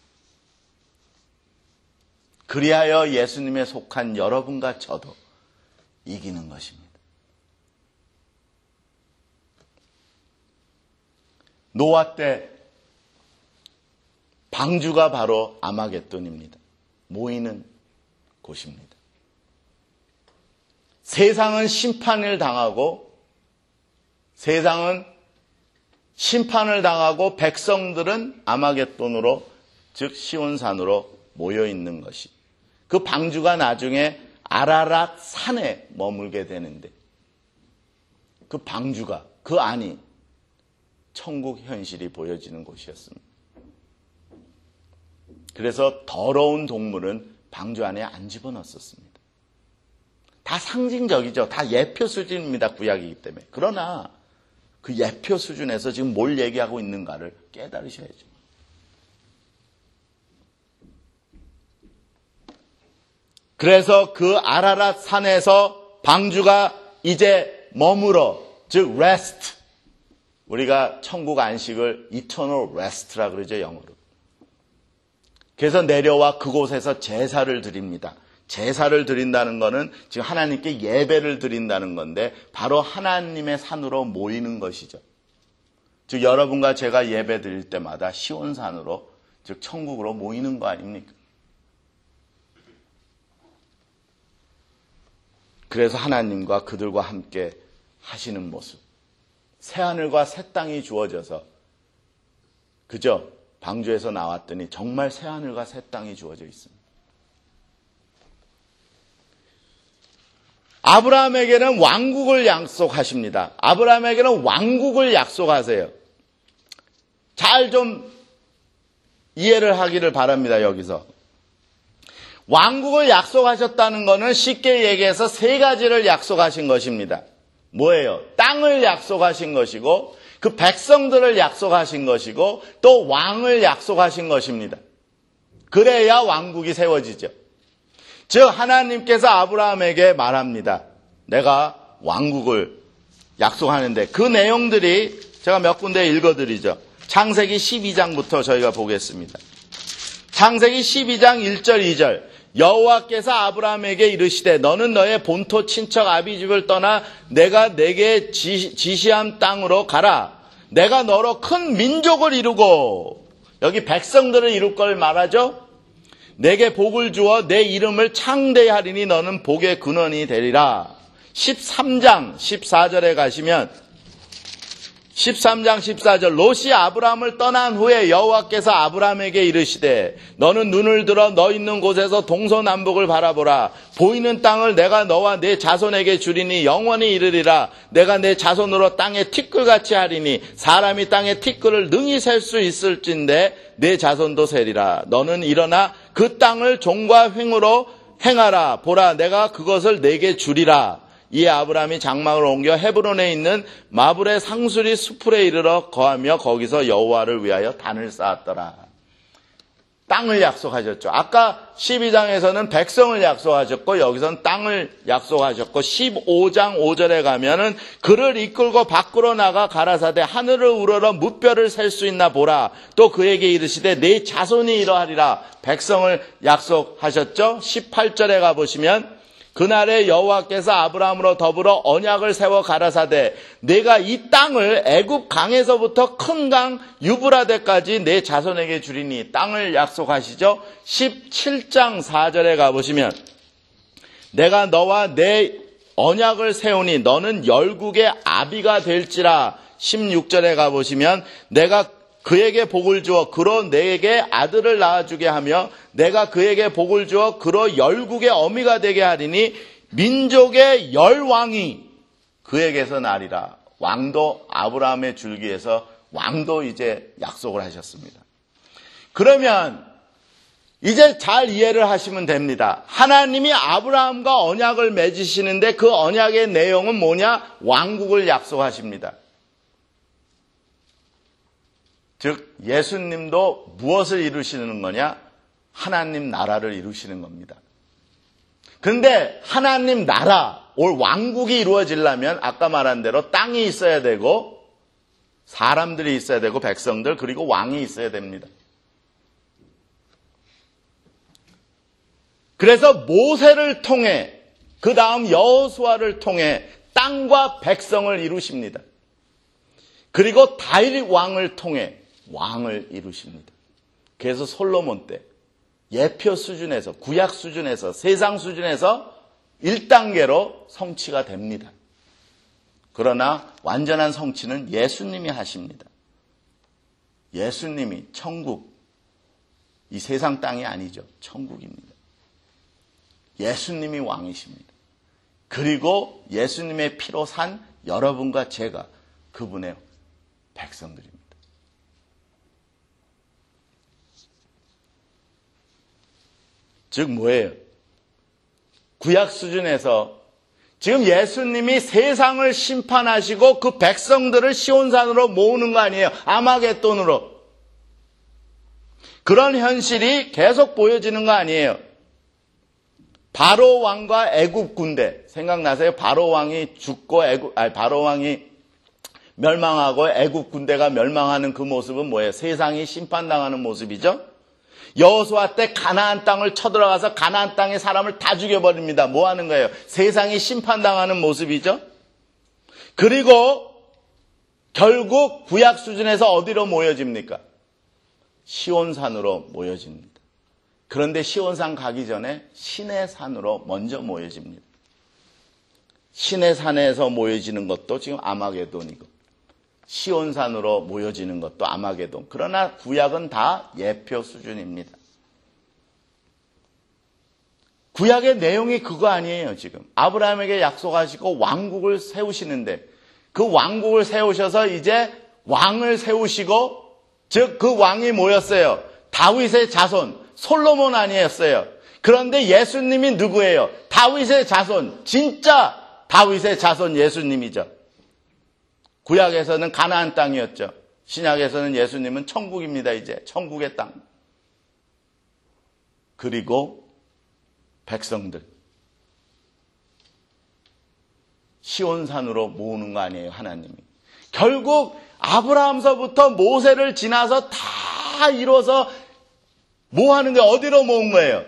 그리하여 예수님에 속한 여러분과 저도 이기는 것입니다. 노아 때 방주가 바로 아마겟돈입니다. 모이는 곳입니다. 세상은 심판을 당하고 백성들은 아마겟돈으로, 즉 시온산으로 모여 있는 것이, 그 방주가 나중에 아라랏 산에 머물게 되는데 그 방주가, 그 안이 천국 현실이 보여지는 곳이었습니다. 그래서 더러운 동물은 방주 안에 안 집어넣었습니다. 다 상징적이죠. 다 예표 수준입니다. 구약이기 때문에. 그러나 그 예표 수준에서 지금 뭘 얘기하고 있는가를 깨달으셔야죠. 그래서 그 아라랏 산에서 방주가 이제 머물어, 즉 rest. 우리가 천국 안식을 eternal rest라 그러죠, 영어로. 그래서 내려와 그곳에서 제사를 드립니다. 제사를 드린다는 것은 지금 하나님께 예배를 드린다는 건데 바로 하나님의 산으로 모이는 것이죠. 즉 여러분과 제가 예배 드릴 때마다 시온산으로, 즉 천국으로 모이는 거 아닙니까? 그래서 하나님과 그들과 함께 하시는 모습. 새하늘과 새 땅이 주어져서, 그죠? 방주에서 나왔더니 정말 새하늘과 새 땅이 주어져 있습니다. 아브라함에게는 왕국을 약속하십니다. 아브라함에게는 왕국을 약속하세요. 잘 좀 이해를 하기를 바랍니다. 여기서. 왕국을 약속하셨다는 것은 쉽게 얘기해서 세 가지를 약속하신 것입니다. 뭐예요? 땅을 약속하신 것이고 그 백성들을 약속하신 것이고 또 왕을 약속하신 것입니다. 그래야 왕국이 세워지죠. 즉 하나님께서 아브라함에게 말합니다. 내가 왕국을 약속하는데 그 내용들이 제가 몇 군데 읽어드리죠. 창세기 12장부터 저희가 보겠습니다. 창세기 12장 1절 2절 여호와께서 아브라함에게 이르시되 너는 너의 본토 친척 아비집을 떠나 내가 내게 지시한 땅으로 가라. 내가 너로 큰 민족을 이루고, 여기 백성들을 이룰 걸 말하죠. 내게 복을 주어 내 이름을 창대하리니 너는 복의 근원이 되리라. 13장 14절에 가시면 13장 14절 롯이 아브라함을 떠난 후에 여호와께서 아브라함에게 이르시되 너는 눈을 들어 너 있는 곳에서 동서남북을 바라보라. 보이는 땅을 내가 너와 내 자손에게 주리니 영원히 이르리라. 내가 내 자손으로 땅에 티끌같이 하리니 사람이 땅에 티끌을 능히 셀 수 있을진데 내 자손도 세리라. 너는 일어나 그 땅을 종과 횡으로 행하라. 보라 내가 그것을 내게 주리라. 이에 아브라함이 장막을 옮겨 헤브론에 있는 마블의 상수리 수풀에 이르러 거하며 거기서 여호와를 위하여 단을 쌓았더라. 땅을 약속하셨죠. 아까 12장에서는 백성을 약속하셨고 여기서는 땅을 약속하셨고 15장 5절에 가면은 그를 이끌고 밖으로 나가 가라사대 하늘을 우러러 무뼈를 셀 수 있나 보라. 또 그에게 이르시되 네 자손이 이러하리라. 백성을 약속하셨죠. 18절에 가보시면 그날에 여호와께서 아브라함으로 더불어 언약을 세워 가라사대 내가 이 땅을 애굽 강에서부터 큰 강 유브라데까지 내 자손에게 주리니 땅을 약속하시죠. 17장 4절에 가보시면 내가 너와 내 언약을 세우니 너는 열국의 아비가 될지라. 16절에 가보시면 내가 그에게 복을 주어 그로 내게 아들을 낳아주게 하며 내가 그에게 복을 주어 그로 열국의 어미가 되게 하리니 민족의 열왕이 그에게서 나리라. 왕도 아브라함의 줄기에서 왕도 이제 약속을 하셨습니다. 그러면 이제 잘 이해를 하시면 됩니다. 하나님이 아브라함과 언약을 맺으시는데 그 언약의 내용은 뭐냐? 왕국을 약속하십니다. 즉 예수님도 무엇을 이루시는 거냐? 하나님 나라를 이루시는 겁니다. 그런데 하나님 나라, 올 왕국이 이루어지려면 아까 말한 대로 땅이 있어야 되고 사람들이 있어야 되고 백성들 그리고 왕이 있어야 됩니다. 그래서 모세를 통해 그 다음 여호수아를 통해 땅과 백성을 이루십니다. 그리고 다윗 왕을 통해 왕을 이루십니다. 그래서 솔로몬 때 예표 수준에서 구약 수준에서 세상 수준에서 1단계로 성취가 됩니다. 그러나 완전한 성취는 예수님이 하십니다. 예수님이, 천국, 이 세상 땅이 아니죠. 천국입니다. 예수님이 왕이십니다. 그리고 예수님의 피로 산 여러분과 제가 그분의 백성들입니다. 즉 뭐예요? 구약 수준에서 지금 예수님이 세상을 심판하시고 그 백성들을 시온산으로 모으는 거 아니에요. 아마겟돈으로. 그런 현실이 계속 보여지는 거 아니에요. 바로 왕과 애굽 군대 생각나세요? 바로 왕이 죽고 바로 왕이 멸망하고 애굽 군대가 멸망하는 그 모습은 뭐예요? 세상이 심판당하는 모습이죠. 여호수아 때 가나안 땅을 쳐들어가서 가나안 땅의 사람을 다 죽여버립니다. 뭐 하는 거예요? 세상이 심판당하는 모습이죠. 그리고 결국 구약 수준에서 어디로 모여집니까? 시온산으로 모여집니다. 그런데 시온산 가기 전에 시내산으로 먼저 모여집니다. 시내산에서 모여지는 것도 지금 아마게돈이고 시온산으로 모여지는 것도 아마게돈. 그러나 구약은 다 예표 수준입니다. 구약의 내용이 그거 아니에요. 지금 아브라함에게 약속하시고 왕국을 세우시는데 그 왕국을 세우셔서 이제 왕을 세우시고 즉 그 왕이 뭐였어요? 다윗의 자손 솔로몬 아니었어요. 그런데 예수님이 누구예요? 다윗의 자손, 진짜 다윗의 자손 예수님이죠. 구약에서는 가나안 땅이었죠. 신약에서는 예수님은 천국입니다. 이제 천국의 땅. 그리고 백성들 시온산으로 모으는 거 아니에요, 하나님이. 결국 아브라함서부터 모세를 지나서 다 이뤄서 뭐 하는 거예요? 어디로 모은 거예요?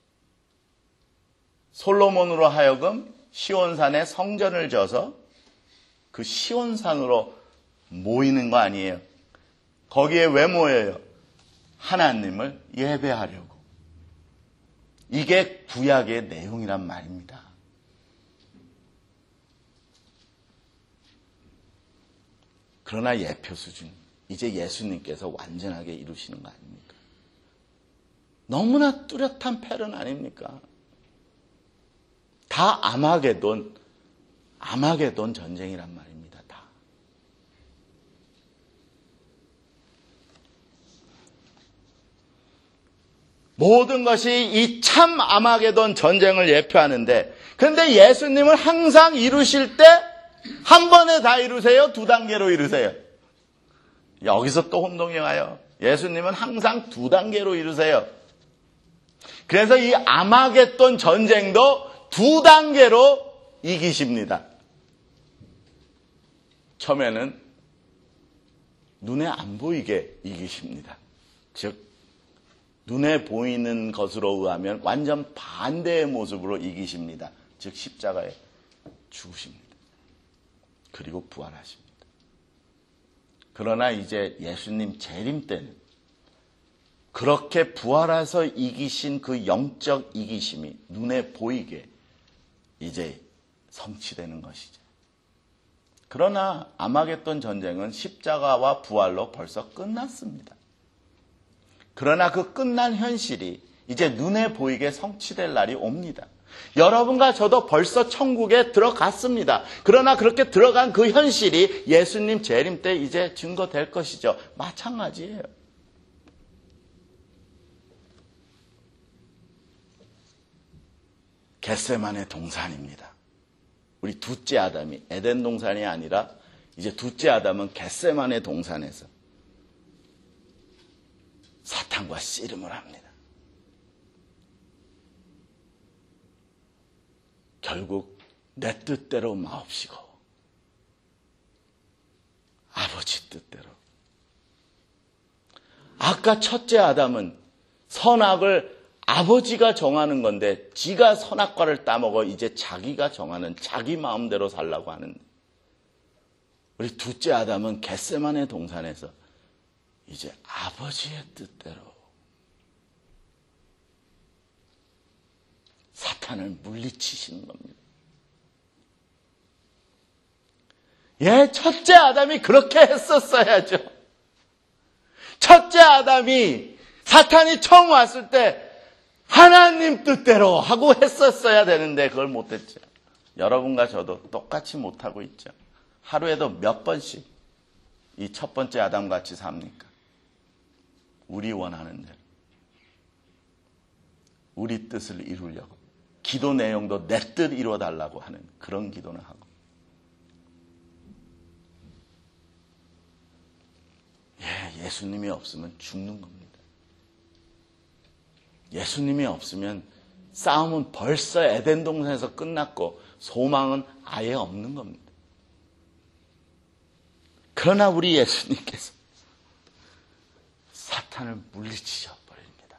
솔로몬으로 하여금 시온산에 성전을 져서 그 시온산으로 모이는 거 아니에요. 거기에 왜 모여요? 하나님을 예배하려고. 이게 구약의 내용이란 말입니다. 그러나 예표 수준, 이제 예수님께서 완전하게 이루시는 거 아닙니까? 너무나 뚜렷한 패런 아닙니까? 다 아마게돈 전쟁이란 말입니다. 다. 모든 것이 이 참 아마게돈 전쟁을 예표하는데, 그런데 예수님은 항상 이루실 때 한 번에 다 이루세요? 두 단계로 이루세요? 여기서 또 혼동이 와요. 예수님은 항상 두 단계로 이루세요. 그래서 이 아마겟돈 전쟁도 두 단계로 이기십니다. 처음에는 눈에 안 보이게 이기십니다. 즉 눈에 보이는 것으로 의하면 완전 반대의 모습으로 이기십니다. 즉 십자가에 죽으십니다. 그리고 부활하십니다. 그러나 이제 예수님 재림 때는 그렇게 부활해서 이기신 그 영적 이기심이 눈에 보이게 이제 성취되는 것이죠. 그러나 아마겟돈 전쟁은 십자가와 부활로 벌써 끝났습니다. 그러나 그 끝난 현실이 이제 눈에 보이게 성취될 날이 옵니다. 여러분과 저도 벌써 천국에 들어갔습니다. 그러나 그렇게 들어간 그 현실이 예수님 재림 때 이제 증거될 것이죠. 마찬가지예요. 겟세마네 동산입니다. 우리 둘째 아담이 에덴 동산이 아니라 이제 둘째 아담은 겟세마네 동산에서 사탄과 씨름을 합니다. 결국 내 뜻대로 마옵시고 아버지 뜻대로. 아까 첫째 아담은 선악을 아버지가 정하는 건데 지가 선악과를 따먹어 이제 자기가 정하는 자기 마음대로 살라고 하는데, 우리 둘째 아담은 겟세마네 동산에서 이제 아버지의 뜻대로 사탄을 물리치시는 겁니다. 예, 첫째 아담이 그렇게 했었어야죠. 첫째 아담이 사탄이 처음 왔을 때 하나님 뜻대로 하고 했었어야 되는데 그걸 못했죠. 여러분과 저도 똑같이 못하고 있죠. 하루에도 몇 번씩 이 첫 번째 아담같이 삽니까? 우리 원하는 대로. 우리 뜻을 이루려고. 기도 내용도 내 뜻 이루어달라고 하는 그런 기도는 하고. 예수님이 없으면 죽는 겁니다. 예수님이 없으면 싸움은 벌써 에덴 동산에서 끝났고 소망은 아예 없는 겁니다. 그러나 우리 예수님께서 사탄을 물리치셔 버립니다.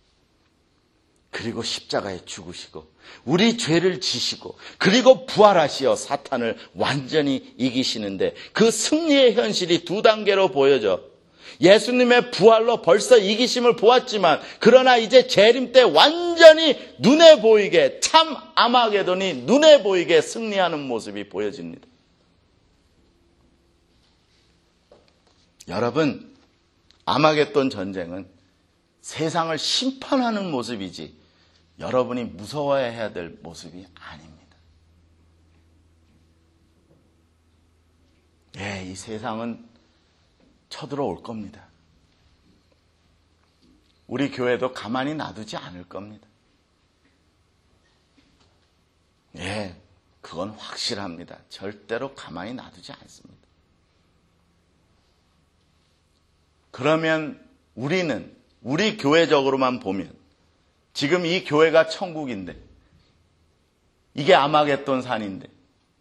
그리고 십자가에 죽으시고 우리 죄를 지시고 그리고 부활하시어 사탄을 완전히 이기시는데 그 승리의 현실이 두 단계로 보여져. 예수님의 부활로 벌써 이기심을 보았지만 그러나 이제 재림 때 완전히 눈에 보이게 참 아마게돈이 눈에 보이게 승리하는 모습이 보여집니다. 여러분, 아마겟돈 전쟁은 세상을 심판하는 모습이지 여러분이 무서워해야 될 모습이 아닙니다. 이 세상은 쳐들어올 겁니다. 우리 교회도 가만히 놔두지 않을 겁니다. 그건 확실합니다. 절대로 가만히 놔두지 않습니다. 그러면 우리 교회적으로만 보면 지금 이 교회가 천국인데 이게 아마겟돈 산인데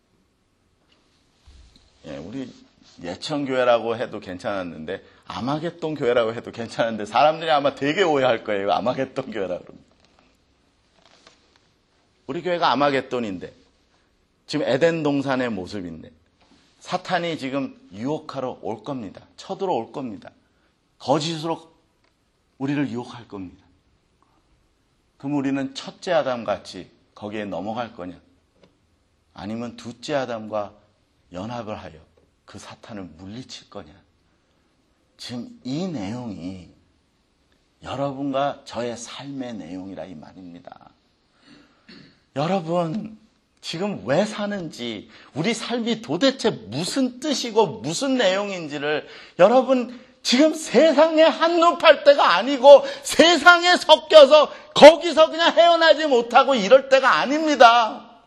우리 예천교회라고 해도 괜찮았는데 아마겟돈 교회라고 해도 괜찮은데 사람들이 아마 되게 오해할 거예요. 아마겟돈 교회라고 그러면. 우리 교회가 아마겟돈인데 지금 에덴 동산의 모습인데 사탄이 지금 유혹하러 올 겁니다. 쳐들어올 겁니다. 거짓으로 우리를 유혹할 겁니다. 그럼 우리는 첫째 아담같이 거기에 넘어갈 거냐? 아니면 둘째 아담과 연합을 하여 그 사탄을 물리칠 거냐? 지금 이 내용이 여러분과 저의 삶의 내용이라 이 말입니다. 여러분, 지금 왜 사는지, 우리 삶이 도대체 무슨 뜻이고 무슨 내용인지를 여러분 지금 세상에 한눈 팔 때가 아니고 세상에 섞여서 거기서 그냥 헤어나지 못하고 이럴 때가 아닙니다.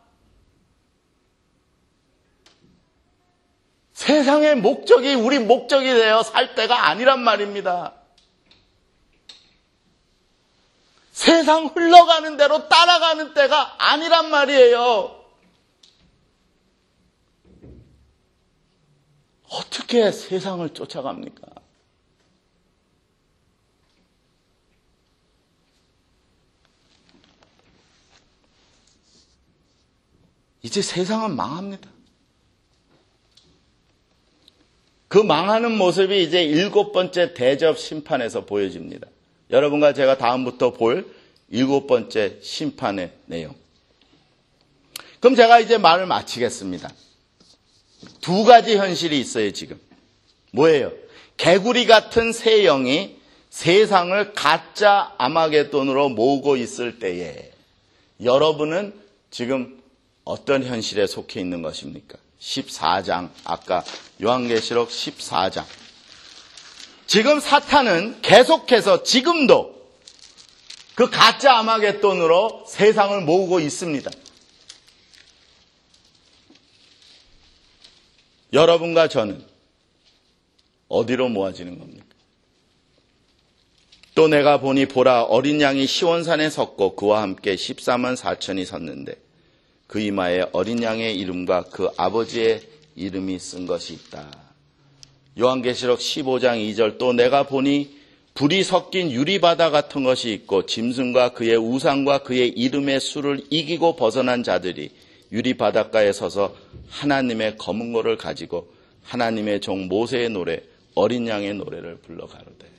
세상의 목적이 우리 목적이 되어 살 때가 아니란 말입니다. 세상 흘러가는 대로 따라가는 때가 아니란 말이에요. 어떻게 세상을 쫓아갑니까? 이제 세상은 망합니다. 그 망하는 모습이 이제 7번째 대접 심판에서 보여집니다. 여러분과 제가 다음부터 볼 7번째 심판의 내용. 그럼 제가 이제 말을 마치겠습니다. 두 가지 현실이 있어요, 지금. 뭐예요? 개구리 같은 새 영이 세상을 가짜 아마겟돈으로 모으고 있을 때에 여러분은 지금 어떤 현실에 속해 있는 것입니까? 14장, 아까 요한계시록 14장. 지금 사탄은 계속해서 지금도 그 가짜 아마겟돈으로 세상을 모으고 있습니다. 여러분과 저는 어디로 모아지는 겁니까? 또 내가 보니 보라 어린 양이 시온산에 섰고 그와 함께 14만 4천이 섰는데 그 이마에 어린 양의 이름과 그 아버지의 이름이 쓴 것이 있다. 요한계시록 15장 2절 또 내가 보니 불이 섞인 유리바다 같은 것이 있고 짐승과 그의 우상과 그의 이름의 수를 이기고 벗어난 자들이 유리바닷가에 서서 하나님의 검은고를 가지고 하나님의 종 모세의 노래 어린 양의 노래를 불러 가로되.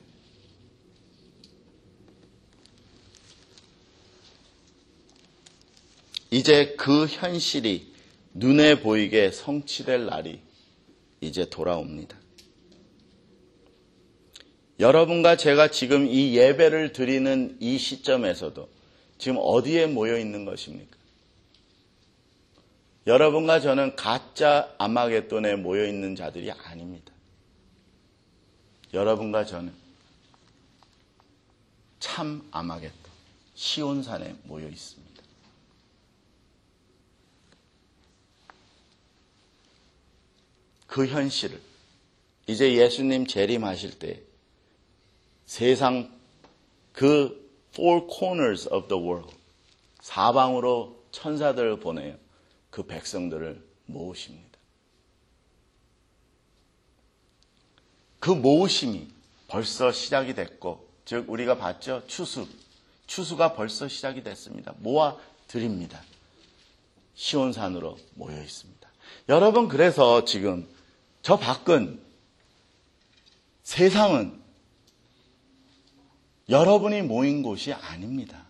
이제 그 현실이 눈에 보이게 성취될 날이 이제 돌아옵니다. 여러분과 제가 지금 이 예배를 드리는 이 시점에서도 지금 어디에 모여 있는 것입니까? 여러분과 저는 가짜 아마겟돈에 모여 있는 자들이 아닙니다. 여러분과 저는 참 아마겟돈, 시온산에 모여 있습니다. 그 현실을 이제 예수님 재림하실 때 세상 그 four corners of the world, 사방으로 천사들을 보내요. 그 백성들을 모으십니다. 그 모으심이 벌써 시작이 됐고, 즉 우리가 봤죠? 추수가 벌써 시작이 됐습니다. 모아 드립니다. 시온산으로 모여 있습니다. 여러분, 그래서 지금 저 밖은 세상은 여러분이 모인 곳이 아닙니다.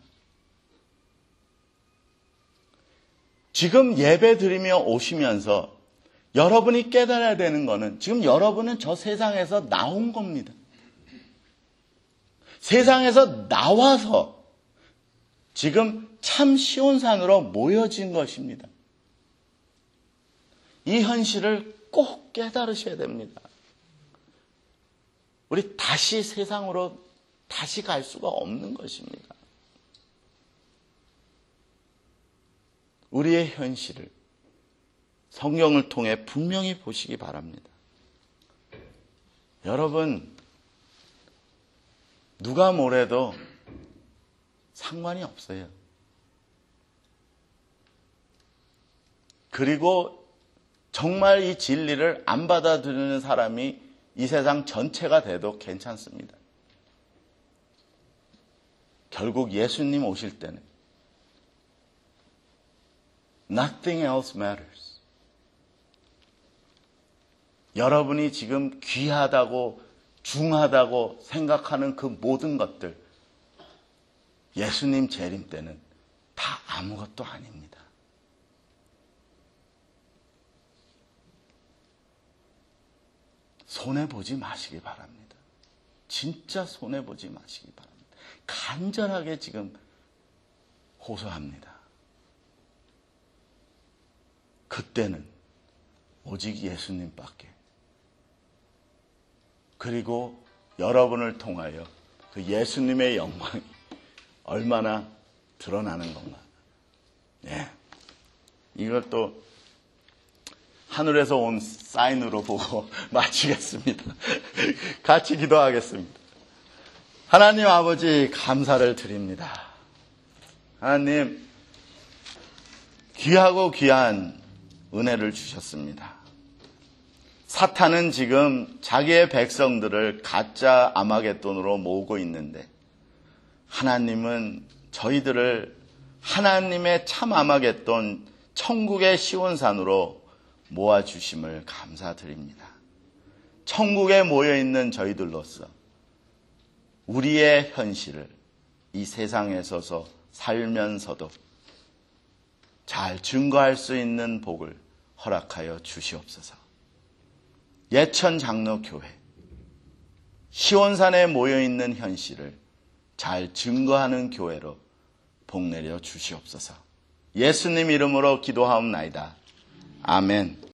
지금 예배 드리며 오시면서 여러분이 깨달아야 되는 것은 지금 여러분은 저 세상에서 나온 겁니다. 세상에서 나와서 지금 참 시온산으로 모여진 것입니다. 이 현실을 꼭 깨달으셔야 됩니다. 우리 다시 세상으로 다시 갈 수가 없는 것입니다. 우리의 현실을 성경을 통해 분명히 보시기 바랍니다. 여러분, 누가 뭐래도 상관이 없어요. 그리고 정말 이 진리를 안 받아들이는 사람이 이 세상 전체가 돼도 괜찮습니다. 결국 예수님 오실 때는 nothing else matters. 여러분이 지금 귀하다고 중하다고 생각하는 그 모든 것들, 예수님 재림 때는 다 아무것도 아닙니다. 손해보지 마시기 바랍니다. 진짜 손해보지 마시기 바랍니다. 간절하게 지금 호소합니다. 그때는 오직 예수님밖에, 그리고 여러분을 통하여 그 예수님의 영광이 얼마나 드러나는 건가. 네. 이걸 또 하늘에서 온 사인으로 보고 마치겠습니다. 같이 기도하겠습니다. 하나님 아버지, 감사를 드립니다. 하나님, 귀하고 귀한 은혜를 주셨습니다. 사탄은 지금 자기의 백성들을 가짜 아마겟돈으로 모으고 있는데, 하나님은 저희들을 하나님의 참 아마겟돈, 천국의 시온산으로 모아주심을 감사드립니다. 천국에 모여있는 저희들로서 우리의 현실을 이 세상에 서서 살면서도 잘 증거할 수 있는 복을 허락하여 주시옵소서. 예천 장로교회 시온산에 모여있는 현실을 잘 증거하는 교회로 복내려 주시옵소서. 예수님 이름으로 기도하옵나이다. 아멘.